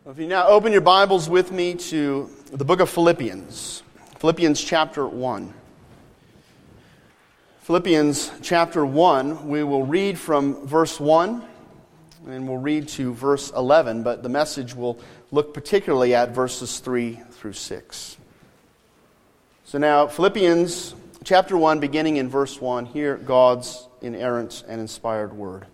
If you now open your Bibles with me to the book of Philippians, Philippians chapter 1. Philippians chapter 1, we will read from verse 1 and we'll read to verse 11, but the message will look particularly at verses 3 through 6. So now, Philippians chapter 1, beginning in verse 1, hear God's inerrant and inspired word.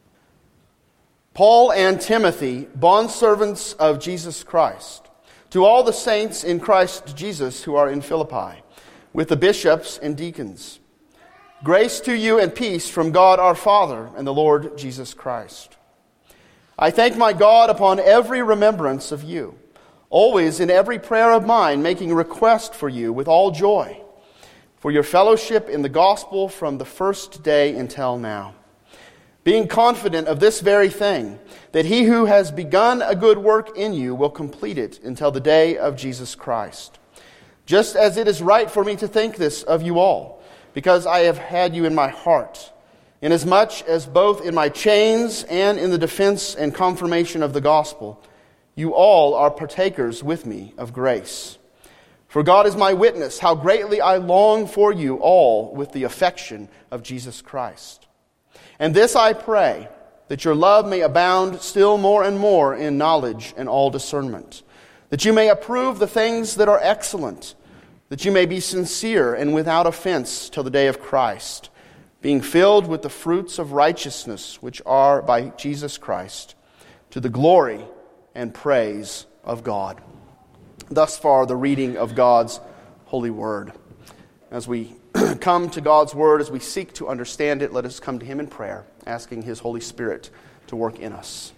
Paul and Timothy, bondservants of Jesus Christ, to all the saints in Christ Jesus who are in Philippi, with the bishops and deacons. Grace to you and peace from God our Father and the Lord Jesus Christ. I thank my God upon every remembrance of you, always in every prayer of mine, making request for you with all joy, for your fellowship in the gospel from the first day until now. Being confident of this very thing, that he who has begun a good work in you will complete it until the day of Jesus Christ. Just as it is right for me to think this of you all, because I have had you in my heart, inasmuch as both in my chains and in the defense and confirmation of the gospel, you all are partakers with me of grace. For God is my witness, how greatly I long for you all with the affection of Jesus Christ. And this I pray, that your love may abound still more and more in knowledge and all discernment, that you may approve the things that are excellent, that you may be sincere and without offense till the day of Christ, being filled with the fruits of righteousness which are by Jesus Christ, to the glory and praise of God. Thus far, the reading of God's holy word. As we come to God's word, as we seek to understand it, let us come to Him in prayer, asking His Holy Spirit to work in us.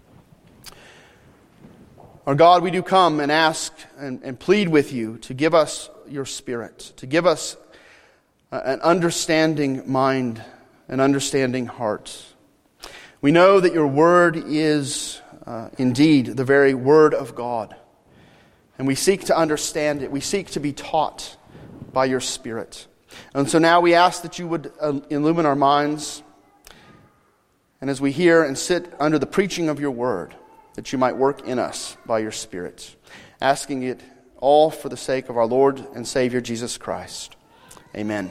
Our God, we do come and ask and plead with you to give us your Spirit, to give us an understanding mind, an understanding heart. We know that your word is indeed the very word of God, and we seek to understand it. We seek to be taught by your Spirit. And so now we ask that you would illumine our minds, and as we hear and sit under the preaching of your word, that you might work in us by your Spirit, asking it all for the sake of our Lord and Savior Jesus Christ. Amen.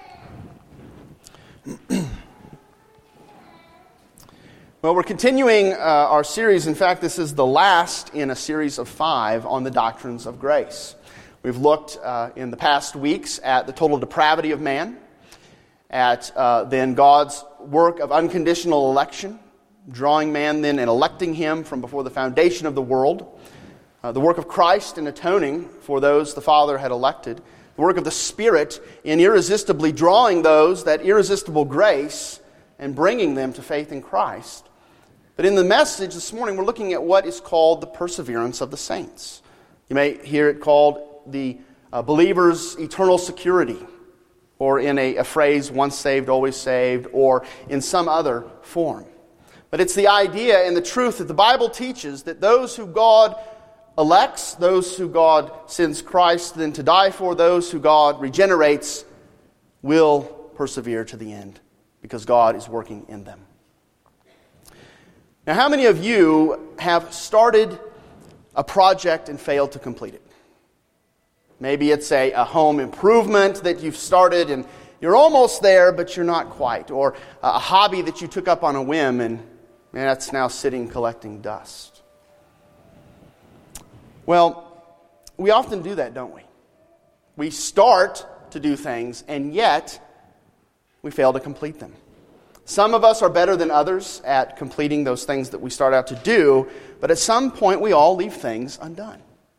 Well, we're continuing our series. In fact, this is the last in a series of 5 on the doctrines of grace. We've looked in the past weeks at the total depravity of man, at then God's work of unconditional election, drawing man then and electing him from before the foundation of the world, the work of Christ in atoning for those the Father had elected, the work of the Spirit in irresistibly drawing those, that irresistible grace, and bringing them to faith in Christ. But in the message this morning, we're looking at what is called the perseverance of the saints. You may hear it called the believer's eternal security, or in a phrase, once saved, always saved, or in some other form. But it's the idea and the truth that the Bible teaches that those who God elects, those who God sends Christ then to die for, those who God regenerates, will persevere to the end, because God is working in them. Now, how many of you have started a project and failed to complete it? Maybe it's a home improvement that you've started and you're almost there, but you're not quite. Or a hobby that you took up on a whim and that's now sitting collecting dust. Well, we often do that, don't we? We start to do things and yet we fail to complete them. Some of us are better than others at completing those things that we start out to do, but at some point we all leave things undone.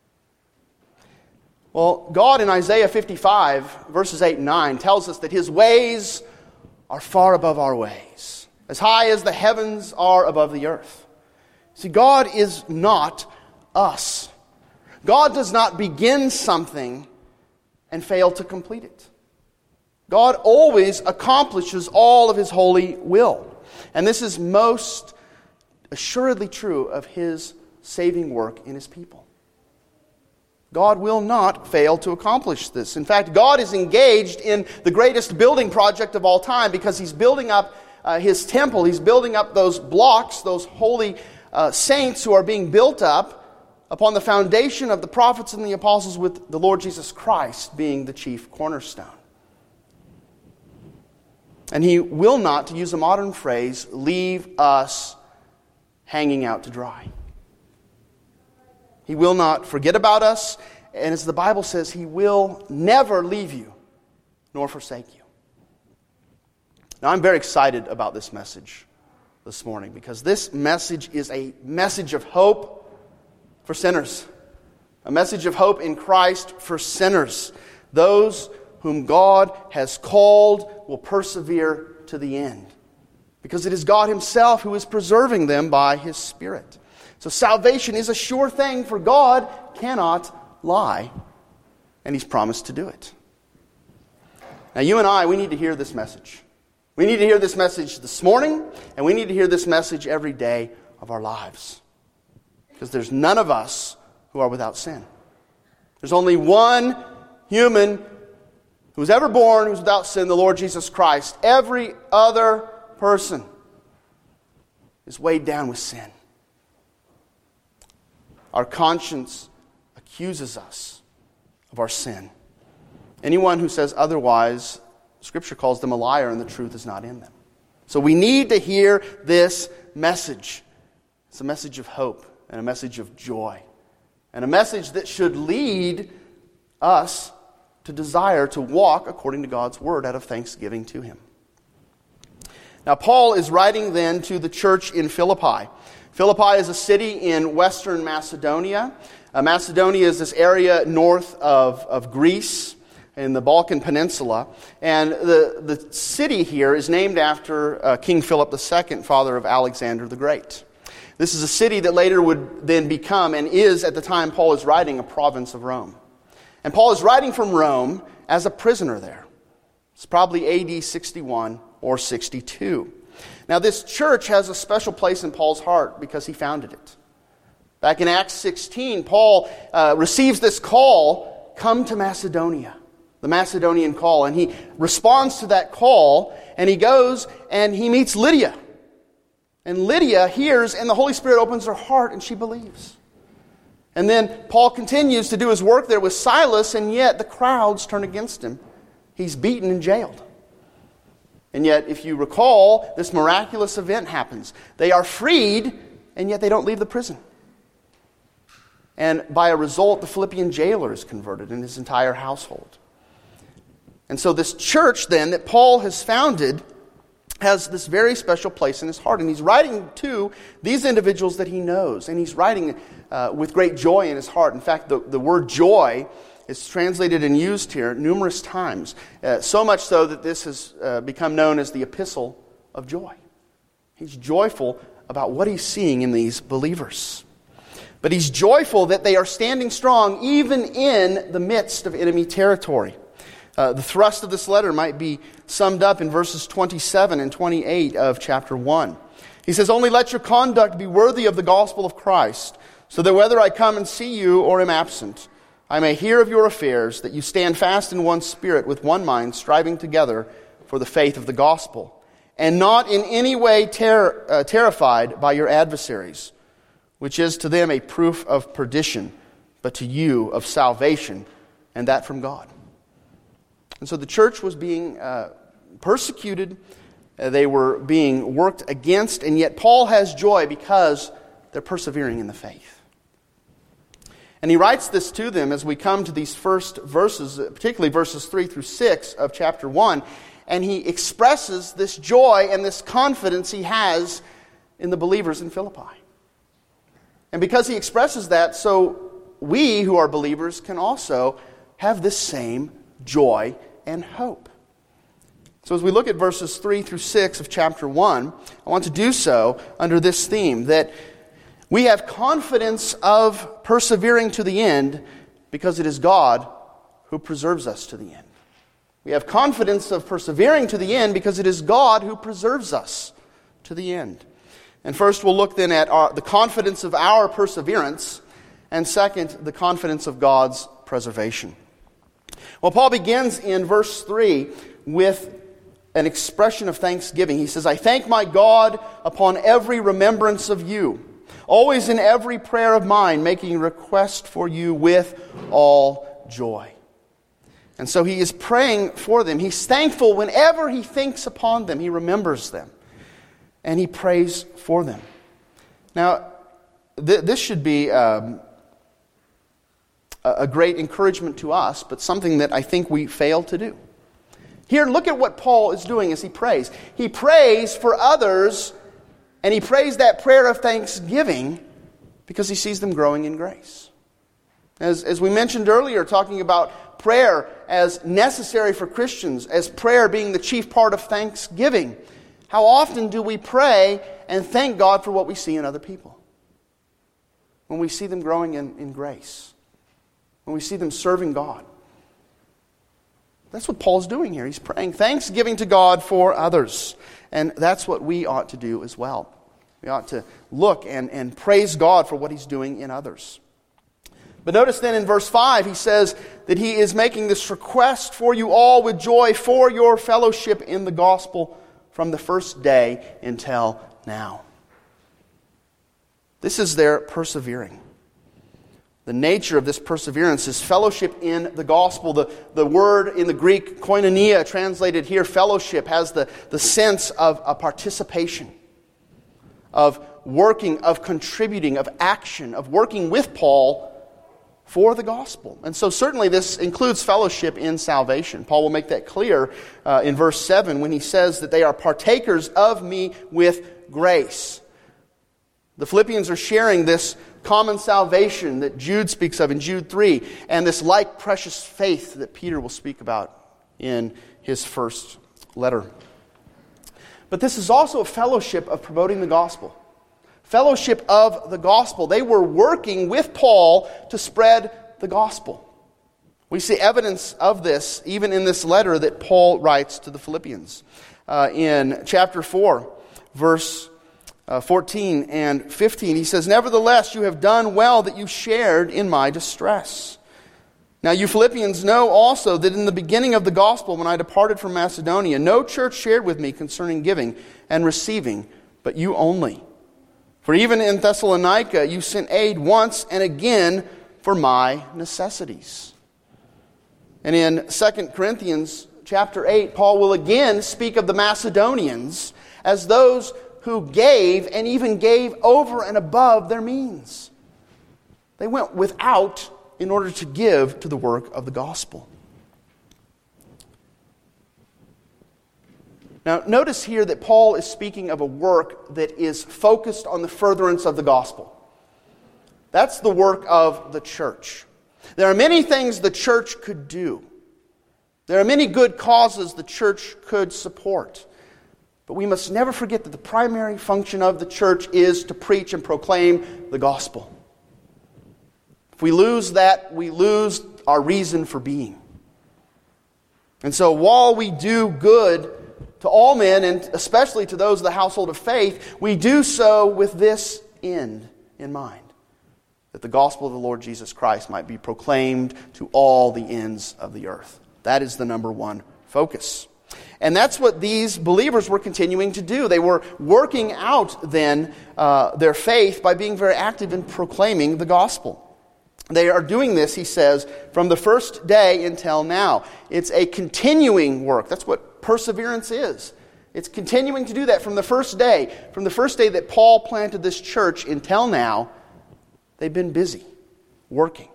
Well, God in Isaiah 55, verses 8 and 9, tells us that His ways are far above our ways, as high as the heavens are above the earth. See, God is not us. God does not begin something and fail to complete it. God always accomplishes all of His holy will. And this is most assuredly true of His saving work in His people. God will not fail to accomplish this. In fact, God is engaged in the greatest building project of all time, because He's building up His temple. He's building up those blocks, those holy saints who are being built up upon the foundation of the prophets and the apostles, with the Lord Jesus Christ being the chief cornerstone. And He will not, to use a modern phrase, leave us hanging out to dry. He will not forget about us, and as the Bible says, He will never leave you nor forsake you. Now, I'm very excited about this message this morning, because this message is a message of hope for sinners. A message of hope in Christ for sinners. Those whom God has called will persevere to the end, because it is God Himself who is preserving them by His Spirit. So salvation is a sure thing, for God cannot lie, and He's promised to do it. Now, you and I, we need to hear this message. We need to hear this message this morning, and we need to hear this message every day of our lives. Because there's none of us who are without sin. There's only one human who was ever born who's without sin, the Lord Jesus Christ. Every other person is weighed down with sin. Our conscience accuses us of our sin. Anyone who says otherwise, Scripture calls them a liar, and the truth is not in them. So we need to hear this message. It's a message of hope and a message of joy, and a message that should lead us to desire to walk according to God's Word out of thanksgiving to Him. Now, Paul is writing then to the church in Philippi. Philippi is a city in western Macedonia. Macedonia is this area north of Greece, in the Balkan Peninsula. And the city here is named after King Philip II, father of Alexander the Great. This is a city that later would then become, and is at the time Paul is writing, a province of Rome. And Paul is writing from Rome as a prisoner there. It's probably AD 61 or 62. Now, this church has a special place in Paul's heart because he founded it. Back in Acts 16, Paul receives this call, come to Macedonia. The Macedonian call, and he responds to that call, and he goes and he meets Lydia. And Lydia hears, and the Holy Spirit opens her heart, and she believes. And then Paul continues to do his work there with Silas, and yet the crowds turn against him. He's beaten and jailed. And yet, if you recall, this miraculous event happens. They are freed, and yet they don't leave the prison. And by a result, the Philippian jailer is converted and his entire household. And so this church then that Paul has founded has this very special place in his heart. And he's writing to these individuals that he knows. And he's writing with great joy in his heart. In fact, the word joy is translated and used here numerous times. So much so that this has become known as the Epistle of Joy. He's joyful about what he's seeing in these believers. But he's joyful that they are standing strong even in the midst of enemy territory. The thrust of this letter might be summed up in verses 27 and 28 of chapter 1. He says, "Only let your conduct be worthy of the gospel of Christ, so that whether I come and see you or am absent, I may hear of your affairs, that you stand fast in one spirit with one mind, striving together for the faith of the gospel, and not in any way terrified by your adversaries, which is to them a proof of perdition, but to you of salvation, and that from God." And so the church was being persecuted. They were being worked against. And yet Paul has joy because they're persevering in the faith. And he writes this to them as we come to these first verses, particularly verses 3 through 6 of chapter 1. And he expresses this joy and this confidence he has in the believers in Philippi. And because he expresses that, so we who are believers can also have this same joy and hope. So as we look at verses 3 through 6 of chapter 1, I want to do so under this theme, that we have confidence of persevering to the end because it is God who preserves us to the end. We have confidence of persevering to the end because it is God who preserves us to the end. And first we'll look then at the confidence of our perseverance, and second, the confidence of God's preservation. Well, Paul begins in verse 3 with an expression of thanksgiving. He says, "I thank my God upon every remembrance of you, always in every prayer of mine, making request for you with all joy. And so he is praying for them. He's thankful whenever he thinks upon them. He remembers them. And he prays for them. Now, this should be a great encouragement to us, but something that I think we fail to do. Here, look at what Paul is doing as he prays. He prays for others, and he prays that prayer of thanksgiving because he sees them growing in grace. As we mentioned earlier, talking about prayer as necessary for Christians, as prayer being the chief part of thanksgiving, how often do we pray and thank God for what we see in other people? When we see them growing in grace. When we see them serving God. That's what Paul's doing here. He's praying thanksgiving to God for others. And that's what we ought to do as well. We ought to look and praise God for what he's doing in others. But notice then in verse 5, he says that he is making this request for you all with joy for your fellowship in the gospel from the first day until now. This is their persevering. The nature of this perseverance is fellowship in the gospel. The word in the Greek, koinonia, translated here, fellowship, has the sense of a participation, of working, of contributing, of action, of working with Paul for the gospel. And so certainly this includes fellowship in salvation. Paul will make that clear in verse 7 when he says that they are partakers of me with grace. The Philippians are sharing this common salvation that Jude speaks of in Jude 3, and this like precious faith that Peter will speak about in his first letter. But this is also a fellowship of promoting the gospel. Fellowship of the gospel. They were working with Paul to spread the gospel. We see evidence of this even in this letter that Paul writes to the Philippians. In chapter 4, verse 14 and 15, he says, "Nevertheless, you have done well that you shared in my distress. Now you Philippians know also that in the beginning of the gospel, when I departed from Macedonia, no church shared with me concerning giving and receiving, but you only. For even in Thessalonica you sent aid once and again for my necessities." And in 2 Corinthians chapter 8, Paul will again speak of the Macedonians as those who gave and even gave over and above their means. They went without in order to give to the work of the gospel. Now, notice here that Paul is speaking of a work that is focused on the furtherance of the gospel. That's the work of the church. There are many things the church could do. There are many good causes the church could support. But we must never forget that the primary function of the church is to preach and proclaim the gospel. If we lose that, we lose our reason for being. And so while we do good to all men, and especially to those of the household of faith, we do so with this end in mind, that the gospel of the Lord Jesus Christ might be proclaimed to all the ends of the earth. That is the number one focus. And that's what these believers were continuing to do. They were working out then their faith by being very active in proclaiming the gospel. They are doing this, he says, from the first day until now. It's a continuing work. That's what perseverance is. It's continuing to do that from the first day. From the first day that Paul planted this church until now, they've been busy working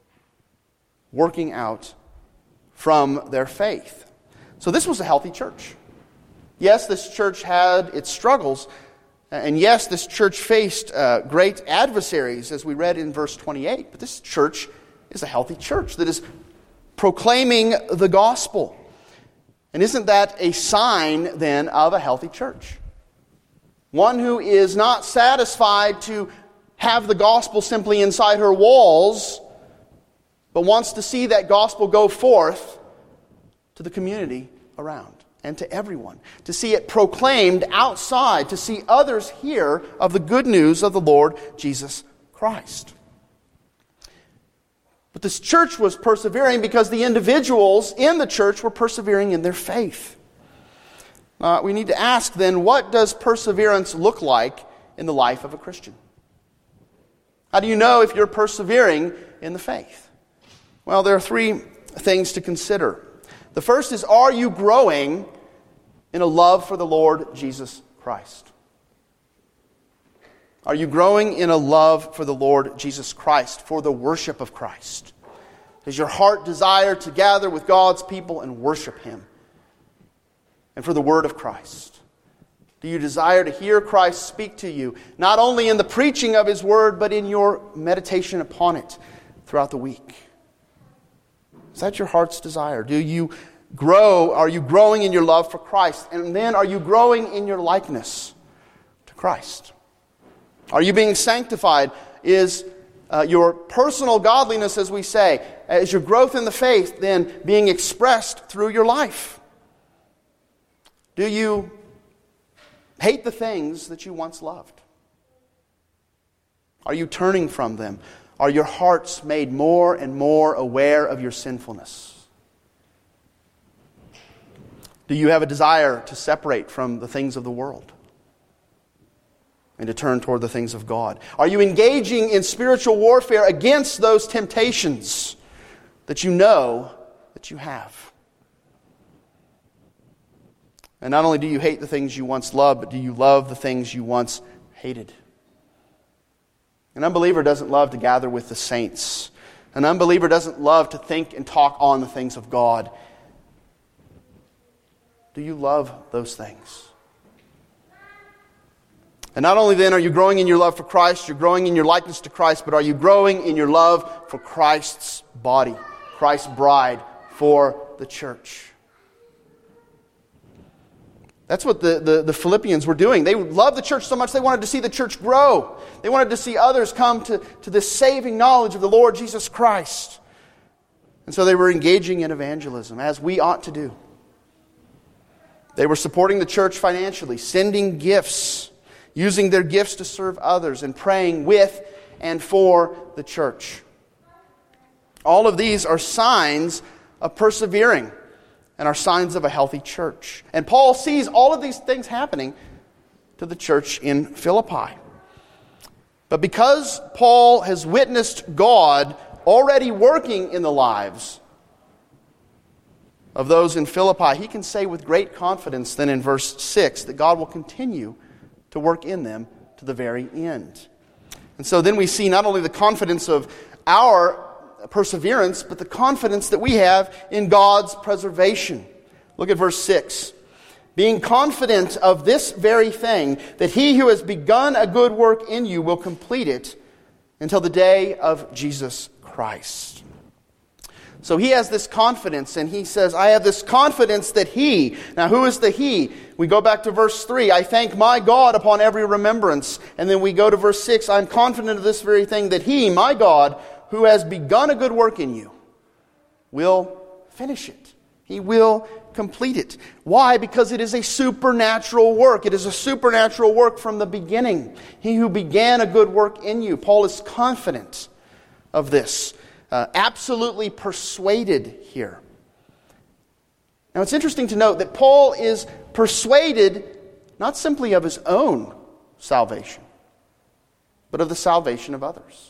out from their faith. So this was a healthy church. Yes, this church had its struggles. And yes, this church faced great adversaries, as we read in verse 28. But this church is a healthy church that is proclaiming the gospel. And isn't that a sign, then, of a healthy church? One who is not satisfied to have the gospel simply inside her walls, but wants to see that gospel go forth to the community around and to everyone, to see it proclaimed outside, to see others hear of the good news of the Lord Jesus Christ. But this church was persevering because the individuals in the church were persevering in their faith. We need to ask then, what does perseverance look like in the life of a Christian? How do you know if you're persevering in the faith? Well, there are three things to consider. The first is, are you growing in a love for the Lord Jesus Christ? Are you growing in a love for the Lord Jesus Christ, for the worship of Christ? Does your heart desire to gather with God's people and worship Him? And for the Word of Christ? Do you desire to hear Christ speak to you, not only in the preaching of His Word, but in your meditation upon it throughout the week? Is that your heart's desire? Do you grow? Are you growing in your love for Christ? And then are you growing in your likeness to Christ? Are you being sanctified? Is your personal godliness, as we say, is your growth in the faith then being expressed through your life? Do you hate the things that you once loved? Are you turning from them? Are your hearts made more and more aware of your sinfulness? Do you have a desire to separate from the things of the world and to turn toward the things of God? Are you engaging in spiritual warfare against those temptations that you know that you have? And not only do you hate the things you once loved, but do you love the things you once hated? An unbeliever doesn't love to gather with the saints. An unbeliever doesn't love to think and talk on the things of God. Do you love those things? And not only then are you growing in your love for Christ, you're growing in your likeness to Christ, but are you growing in your love for Christ's body, Christ's bride, for the church? That's what the Philippians were doing. They loved the church so much they wanted to see the church grow. They wanted to see others come to this saving knowledge of the Lord Jesus Christ. And so they were engaging in evangelism, as we ought to do. They were supporting the church financially, sending gifts, using their gifts to serve others, and praying with and for the church. All of these are signs of persevering and are signs of a healthy church. And Paul sees all of these things happening to the church in Philippi. But because Paul has witnessed God already working in the lives of those in Philippi, he can say with great confidence then in verse 6 that God will continue to work in them to the very end. And so then we see not only the confidence of our perseverance, but the confidence that we have in God's preservation. Look at verse 6. Being confident of this very thing, that He who has begun a good work in you will complete it until the day of Jesus Christ. So he has this confidence, and he says, I have this confidence that He... Now, who is the He? We go back to verse 3. I thank my God upon every remembrance. And then we go to verse 6. I'm confident of this very thing, that He, my God, who has begun a good work in you, will finish it. He will complete it. Why? Because it is a supernatural work. It is a supernatural work from the beginning. He who began a good work in you. Paul is confident of this. Absolutely persuaded here. Now it's interesting to note that Paul is persuaded not simply of his own salvation, but of the salvation of others.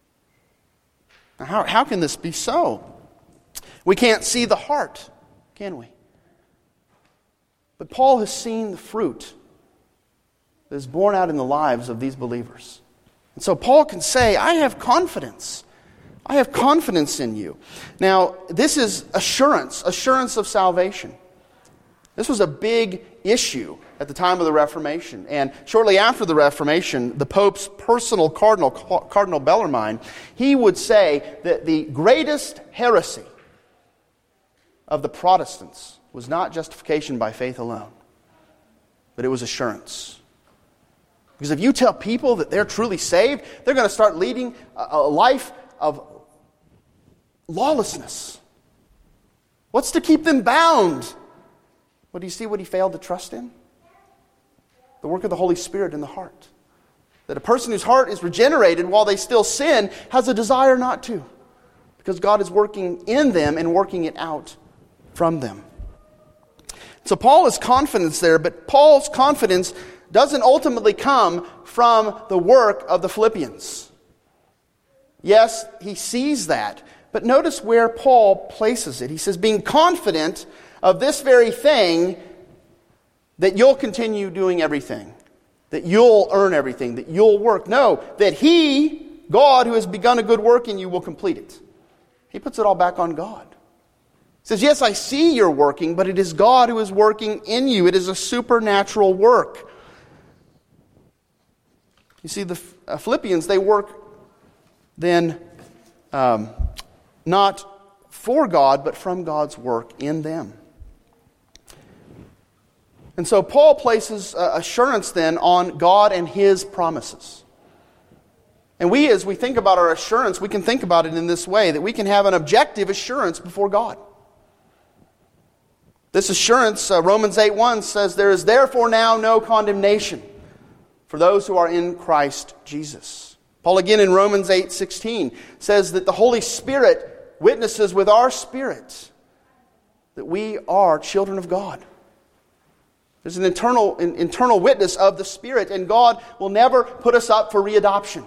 Now, how can this be so? We can't see the heart, can we? But Paul has seen the fruit that is born out in the lives of these believers. And so Paul can say, I have confidence. I have confidence in you. Now, this is assurance of salvation. This was a big issue at the time of the Reformation. And shortly after the Reformation, the Pope's personal cardinal, Cardinal Bellarmine, he would say that the greatest heresy of the Protestants was not justification by faith alone, but it was assurance. Because if you tell people that they're truly saved, they're going to start leading a life of lawlessness. What's to keep them bound? Well, do you see what he failed to trust in? The work of the Holy Spirit in the heart. That a person whose heart is regenerated while they still sin has a desire not to. Because God is working in them and working it out from them. So Paul has confidence there, but Paul's confidence doesn't ultimately come from the work of the Philippians. Yes, he sees that. But notice where Paul places it. He says, being confident of this very thing, that you'll continue doing everything, that you'll earn everything, that you'll work. No, that He, God, who has begun a good work in you, will complete it. He puts it all back on God. He says, yes, I see you're working, but it is God who is working in you. It is a supernatural work. You see, the Philippians, they work then not for God, but from God's work in them. And so Paul places assurance then on God and His promises. And we, as we think about our assurance, we can think about it in this way, that we can have an objective assurance before God. This assurance, Romans 8:1 says, there is therefore now no condemnation for those who are in Christ Jesus. Paul again in Romans 8:16 says that the Holy Spirit witnesses with our spirit that we are children of God. There's an internal witness of the Spirit, and God will never put us up for readoption.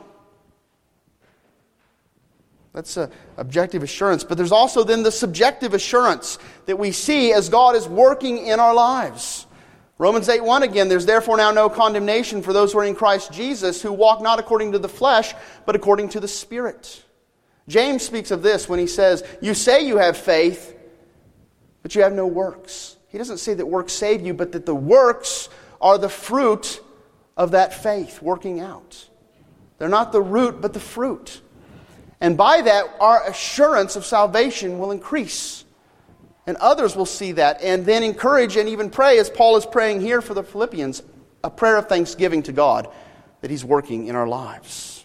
That's an objective assurance. But there's also then the subjective assurance that we see as God is working in our lives. Romans 8:1 again, there's therefore now no condemnation for those who are in Christ Jesus, who walk not according to the flesh, but according to the Spirit. James speaks of this when he says, you say you have faith, but you have no works. He doesn't say that works save you, but that the works are the fruit of that faith working out. They're not the root, but the fruit. And by that, our assurance of salvation will increase. And others will see that and then encourage and even pray, as Paul is praying here for the Philippians, a prayer of thanksgiving to God that He's working in our lives.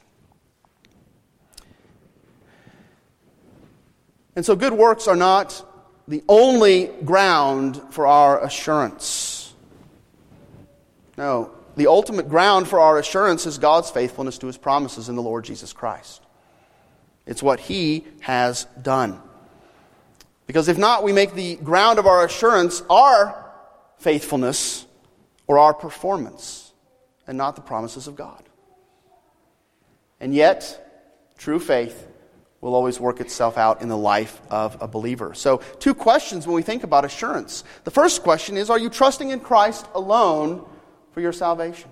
And so good works are not the only ground for our assurance. No, the ultimate ground for our assurance is God's faithfulness to His promises in the Lord Jesus Christ. It's what He has done. Because if not, we make the ground of our assurance our faithfulness or our performance, and not the promises of God. And yet, true faith will always work itself out in the life of a believer. So, two questions when we think about assurance. The first question is, are you trusting in Christ alone for your salvation?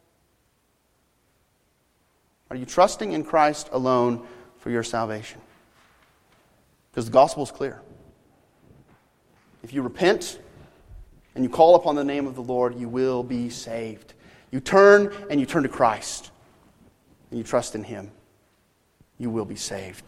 Are you trusting in Christ alone for your salvation? Because the gospel is clear. If you repent and you call upon the name of the Lord, you will be saved. You turn to Christ and you trust in Him, you will be saved.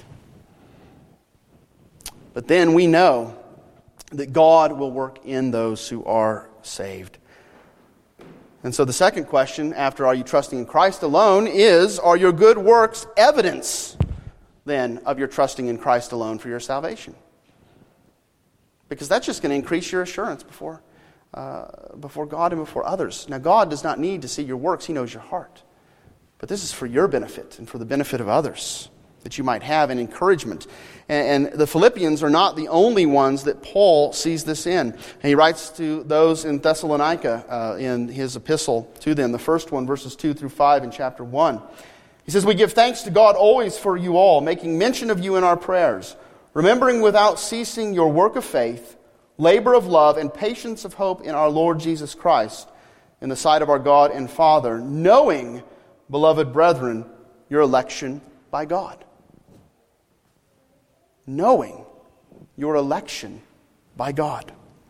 But then we know that God will work in those who are saved. And so the second question, after are you trusting in Christ alone, is, are your good works evidence then of your trusting in Christ alone for your salvation? Because that's just going to increase your assurance before God and before others. Now, God does not need to see your works. He knows your heart. But this is for your benefit and for the benefit of others, that you might have an encouragement. And the Philippians are not the only ones that Paul sees this in. And he writes to those in Thessalonica in his epistle to them, the first one, verses 2 through 5 in chapter 1. He says, we give thanks to God always for you all, making mention of you in our prayers, remembering without ceasing your work of faith, labor of love, and patience of hope in our Lord Jesus Christ, in the sight of our God and Father, knowing, beloved brethren, your election by God. Knowing your election by God.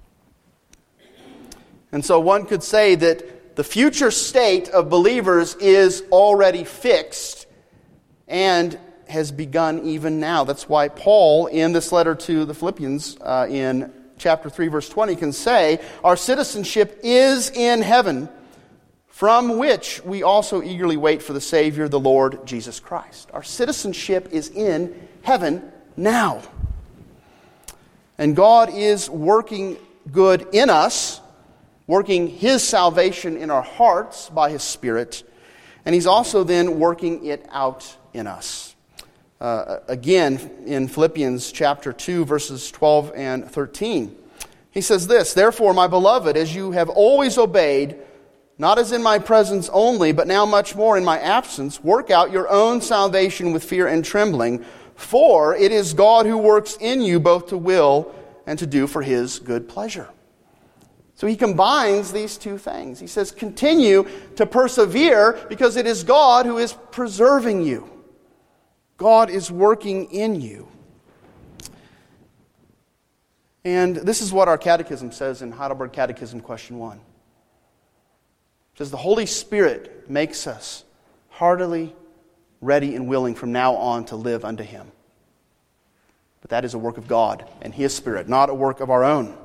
And so one could say that the future state of believers is already fixed and has begun even now. That's why Paul, in this letter to the Philippians, in chapter 3, verse 20, can say, our citizenship is in heaven, from which we also eagerly wait for the Savior, the Lord Jesus Christ. Our citizenship is in heaven now. And God is working good in us, working His salvation in our hearts by His Spirit, and He's also then working it out in us. Again, in Philippians chapter 2, verses 12 and 13, he says this, therefore, my beloved, as you have always obeyed, not as in my presence only, but now much more in my absence, work out your own salvation with fear and trembling, for it is God who works in you both to will and to do for His good pleasure. So he combines these two things. He says, continue to persevere because it is God who is preserving you. God is working in you. And this is what our catechism says in Heidelberg Catechism, question 1. It says, the Holy Spirit makes us heartily ready and willing from now on to live unto Him. But that is a work of God and His Spirit, not a work of our own.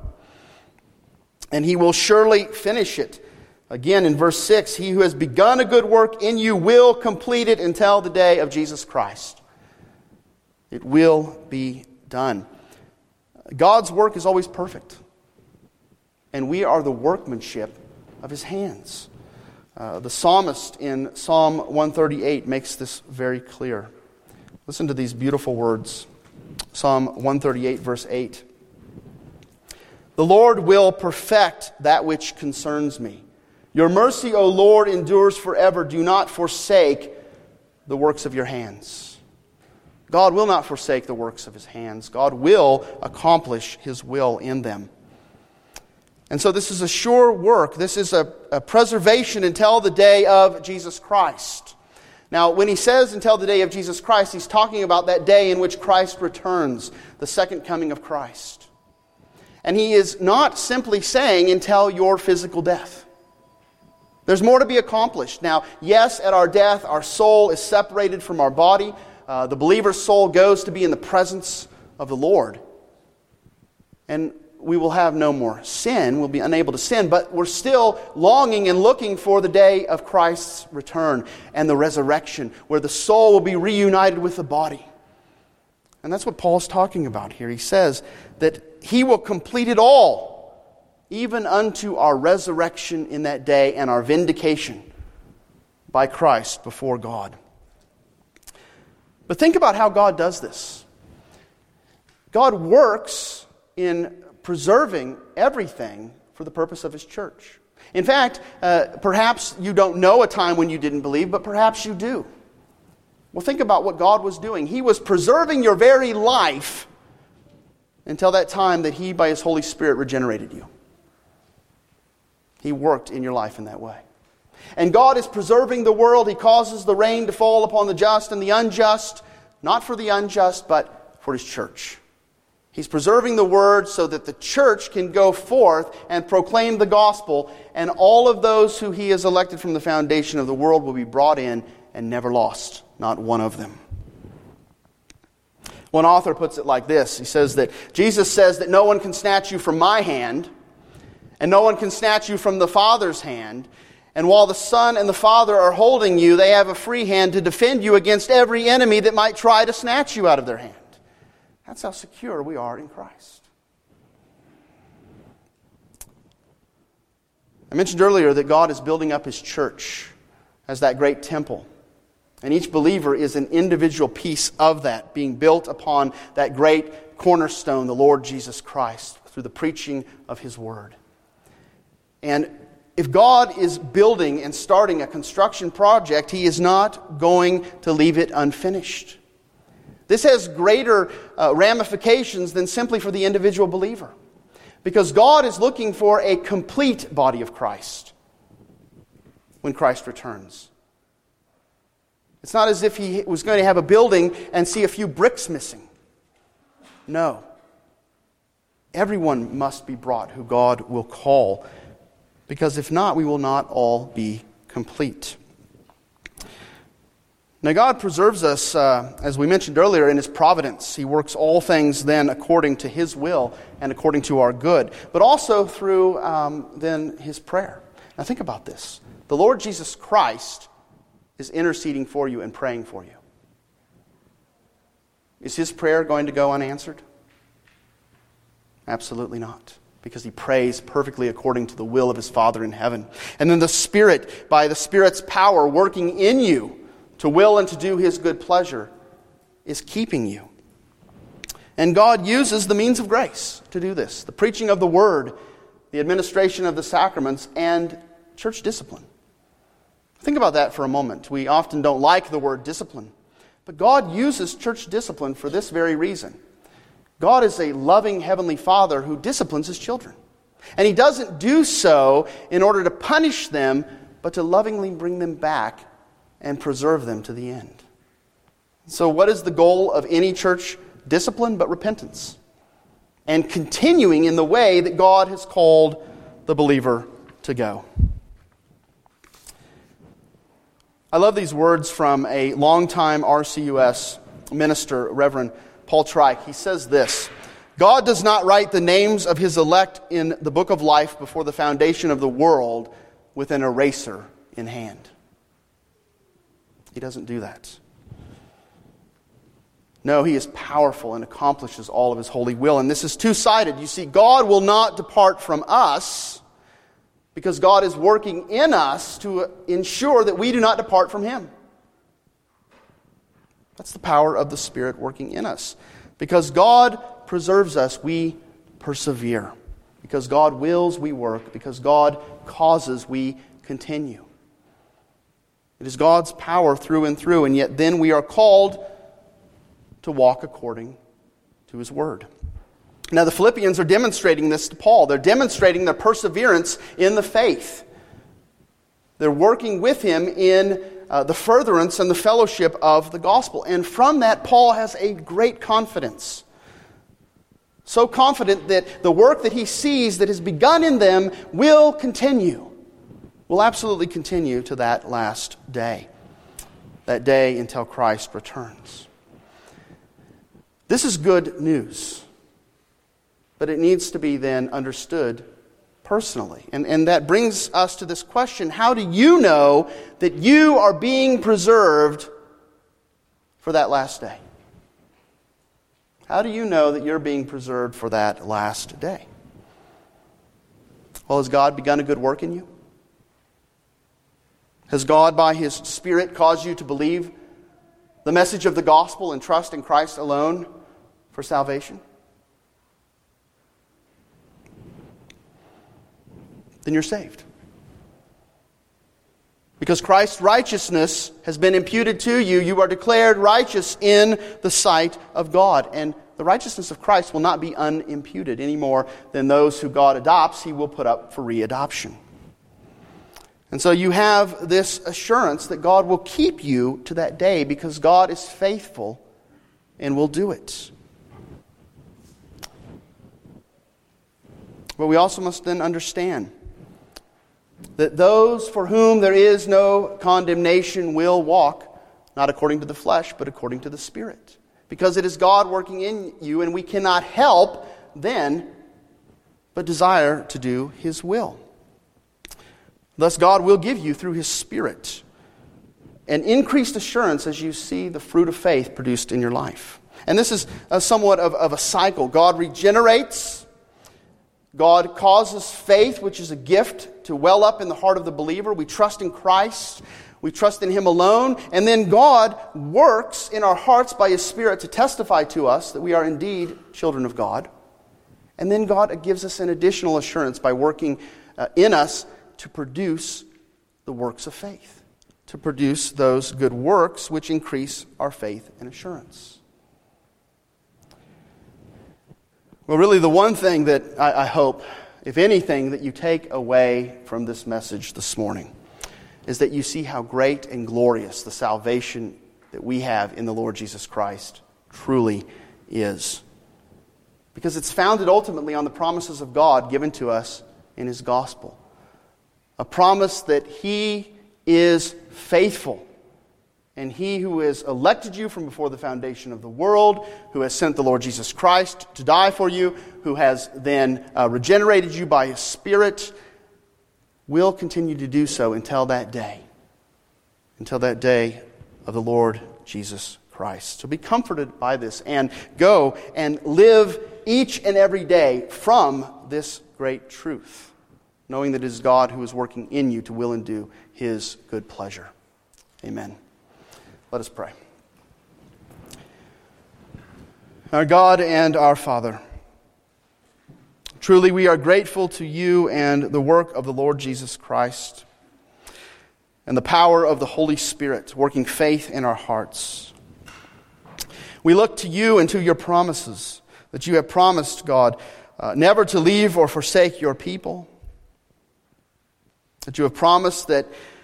And He will surely finish it. Again, in verse 6, He who has begun a good work in you will complete it until the day of Jesus Christ. It will be done. God's work is always perfect. And we are the workmanship of His hands. The psalmist in Psalm 138 makes this very clear. Listen to these beautiful words. Psalm 138, verse 8. The Lord will perfect that which concerns me. Your mercy, O Lord, endures forever. Do not forsake the works of your hands. God will not forsake the works of His hands. God will accomplish His will in them. And so this is a sure work. This is a preservation until the day of Jesus Christ. Now, when he says until the day of Jesus Christ, he's talking about that day in which Christ returns, the second coming of Christ. And he is not simply saying until your physical death. There's more to be accomplished. Now, yes, at our death, our soul is separated from our body. The believer's soul goes to be in the presence of the Lord. And we will have no more sin. We'll be unable to sin. But we're still longing and looking for the day of Christ's return and the resurrection, where the soul will be reunited with the body. And that's what Paul's talking about here. He says that He will complete it all, even unto our resurrection in that day and our vindication by Christ before God. But think about how God does this. God works in preserving everything for the purpose of His church. In fact, perhaps you don't know a time when you didn't believe, but perhaps you do. Well, think about what God was doing. He was preserving your very life until that time that He, by His Holy Spirit, regenerated you. He worked in your life in that way. And God is preserving the world. He causes the rain to fall upon the just and the unjust, not for the unjust, but for His church. He's preserving the Word so that the church can go forth and proclaim the gospel, and all of those who He has elected from the foundation of the world will be brought in and never lost, not one of them. One author puts it like this. He says that Jesus says that no one can snatch you from my hand, and no one can snatch you from the Father's hand. And while the Son and the Father are holding you, they have a free hand to defend you against every enemy that might try to snatch you out of their hand. That's how secure we are in Christ. I mentioned earlier that God is building up His church as that great temple. And each believer is an individual piece of that, being built upon that great cornerstone, the Lord Jesus Christ, through the preaching of His Word. And if God is building and starting a construction project, He is not going to leave it unfinished. This has greater ramifications than simply for the individual believer. Because God is looking for a complete body of Christ when Christ returns. It's not as if He was going to have a building and see a few bricks missing. No. Everyone must be brought who God will call. Because if not, we will not all be complete. Now God preserves us, as we mentioned earlier, in His providence. He works all things then according to His will and according to our good. But also through then His prayer. Now think about this. The Lord Jesus Christ is interceding for you and praying for you. Is His prayer going to go unanswered? Absolutely not. Because He prays perfectly according to the will of His Father in heaven. And then the Spirit, by the Spirit's power working in you to will and to do His good pleasure, is keeping you. And God uses the means of grace to do this. The preaching of the Word, the administration of the sacraments, and church discipline. Think about that for a moment. We often don't like the word discipline, but God uses church discipline for this very reason. God is a loving Heavenly Father who disciplines His children. And He doesn't do so in order to punish them, but to lovingly bring them back and preserve them to the end. So what is the goal of any church discipline but repentance? And continuing in the way that God has called the believer to go. I love these words from a longtime RCUS minister, Reverend Paul Trike. He says this: God does not write the names of His elect in the book of life before the foundation of the world with an eraser in hand. He doesn't do that. No, He is powerful and accomplishes all of His holy will. And this is two-sided. You see, God will not depart from us because God is working in us to ensure that we do not depart from Him. That's the power of the Spirit working in us. Because God preserves us, we persevere. Because God wills, we work. Because God causes, we continue. It is God's power through and through, and yet then we are called to walk according to His Word. Now the Philippians are demonstrating this to Paul. They're demonstrating their perseverance in the faith. They're working with him in the furtherance and the fellowship of the gospel. And from that, Paul has a great confidence. So confident that the work that he sees that has begun in them will continue. Will absolutely continue to that last day. That day until Christ returns. This is good news. But it needs to be then understood personally. And that brings us to this question: how do you know that you are being preserved for that last day? How do you know that you're being preserved for that last day? Well, has God begun a good work in you? Has God, by His Spirit, caused you to believe the message of the gospel and trust in Christ alone for salvation? Then you're saved. Because Christ's righteousness has been imputed to you, you are declared righteous in the sight of God. And the righteousness of Christ will not be unimputed any more than those who God adopts, He will put up for readoption. And so you have this assurance that God will keep you to that day because God is faithful and will do it. But we also must then understand that those for whom there is no condemnation will walk, not according to the flesh, but according to the Spirit. Because it is God working in you, and we cannot help then but desire to do His will. Thus God will give you through His Spirit an increased assurance as you see the fruit of faith produced in your life. And this is somewhat of a cycle. God regenerates. God causes faith, which is a gift, to well up in the heart of the believer. We trust in Christ. We trust in Him alone. And then God works in our hearts by His Spirit to testify to us that we are indeed children of God. And then God gives us an additional assurance by working in us to produce the works of faith. To produce those good works which increase our faith and assurance. Well, really the one thing that I hope, if anything, that you take away from this message this morning is that you see how great and glorious the salvation that we have in the Lord Jesus Christ truly is. Because it's founded ultimately on the promises of God given to us in His gospel. A promise that He is faithful. And He who has elected you from before the foundation of the world, who has sent the Lord Jesus Christ to die for you, who has then regenerated you by His Spirit, will continue to do so until that day of the Lord Jesus Christ. So be comforted by this and go and live each and every day from this great truth, knowing that it is God who is working in you to will and do His good pleasure. Amen. Let us pray. Our God and our Father, truly we are grateful to You and the work of the Lord Jesus Christ. and the power of the Holy Spirit, working faith in our hearts. We look to you and to your promises, that you have promised, God, never to leave or forsake your people. That you have promised that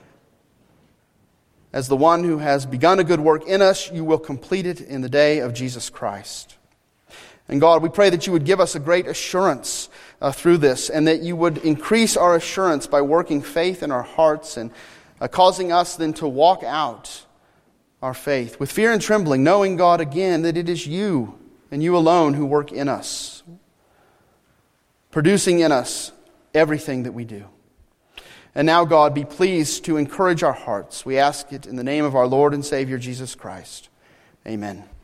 as the one who has begun a good work in us, you will complete it in the day of Jesus Christ. And God, we pray that you would give us a great assurance through this, and that you would increase our assurance by working faith in our hearts and causing us then to walk out our faith with fear and trembling, knowing, God, again, that it is you and you alone who work in us, producing in us everything that we do. And now, God, be pleased to encourage our hearts. We ask it in the name of our Lord and Savior, Jesus Christ. Amen.